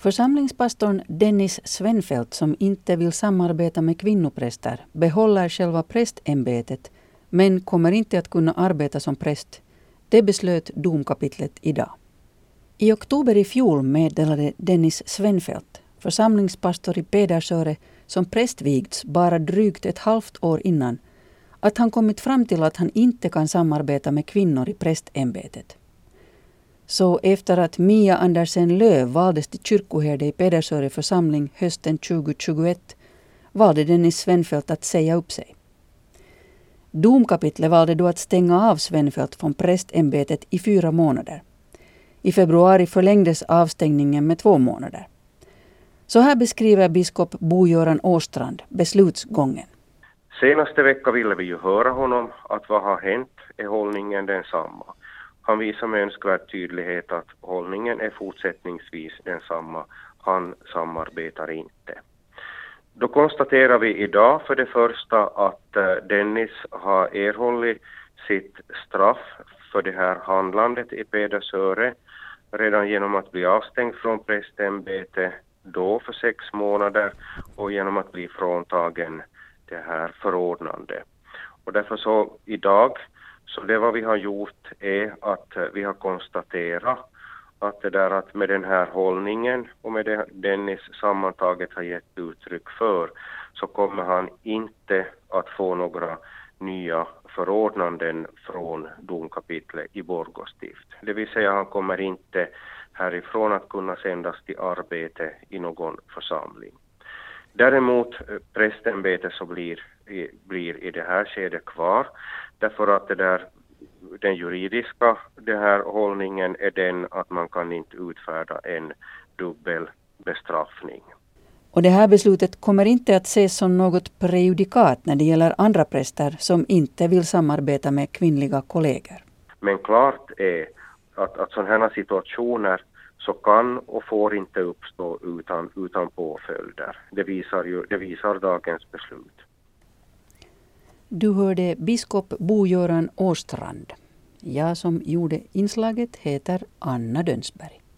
Församlingspastorn Dennis Svenfeldt, som inte vill samarbeta med kvinnopräster, behåller själva prästämbetet men kommer inte att kunna arbeta som präst. Det beslöt domkapitlet idag. I oktober i fjol meddelade Dennis Svenfeldt, församlingspastor i Pedersöre, som prästvigts bara drygt ett halvt år innan, att han kommit fram till att han inte kan samarbeta med kvinnor i prästämbetet. Så efter att Mia Andersen Löv valdes till kyrkoherde i Pedersöre församling hösten 2021 valde Dennis Svenfeldt att säga upp sig. Domkapitlet valde då att stänga av Svenfeldt från prästämbetet i 4 månader. I februari förlängdes avstängningen med 2 månader. Så här beskriver biskop Bo-Göran Åstrand beslutsgången. Senaste vecka ville vi ju höra honom att vad har hänt är hållningen densamma. Han visar med önskvärd tydlighet att hållningen är fortsättningsvis densamma. Han samarbetar inte. Då konstaterar vi idag för det första att Dennis har erhållit sitt straff för det här handlandet i Pedersöre redan genom att bli avstängd från prästämbetet då för 6 månader och genom att bli fråntagen det här förordnande. Och därför så idag, så det vad vi har gjort är att vi har konstaterat att det där att med den här hållningen och med det Dennis sammantaget har gett uttryck för, så kommer han inte att få några nya förordnanden från domkapitlet i Borgå stift. Det vill säga han kommer inte härifrån att kunna sändas till arbete i någon församling. Däremot prästämbetet så blir i det här skedet kvar, därför att den juridiska hållningen är den att man kan inte utfärda en dubbel bestraffning. Och det här beslutet kommer inte att ses som något prejudikat när det gäller andra präster som inte vill samarbeta med kvinnliga kollegor. Men klart är att sådana här situationer så kan och får inte uppstå utan påföljder. Det visar dagens beslut. Du hörde biskop Bo-Göran Åstrand. Jag som gjorde inslaget heter Anna Dönsberg.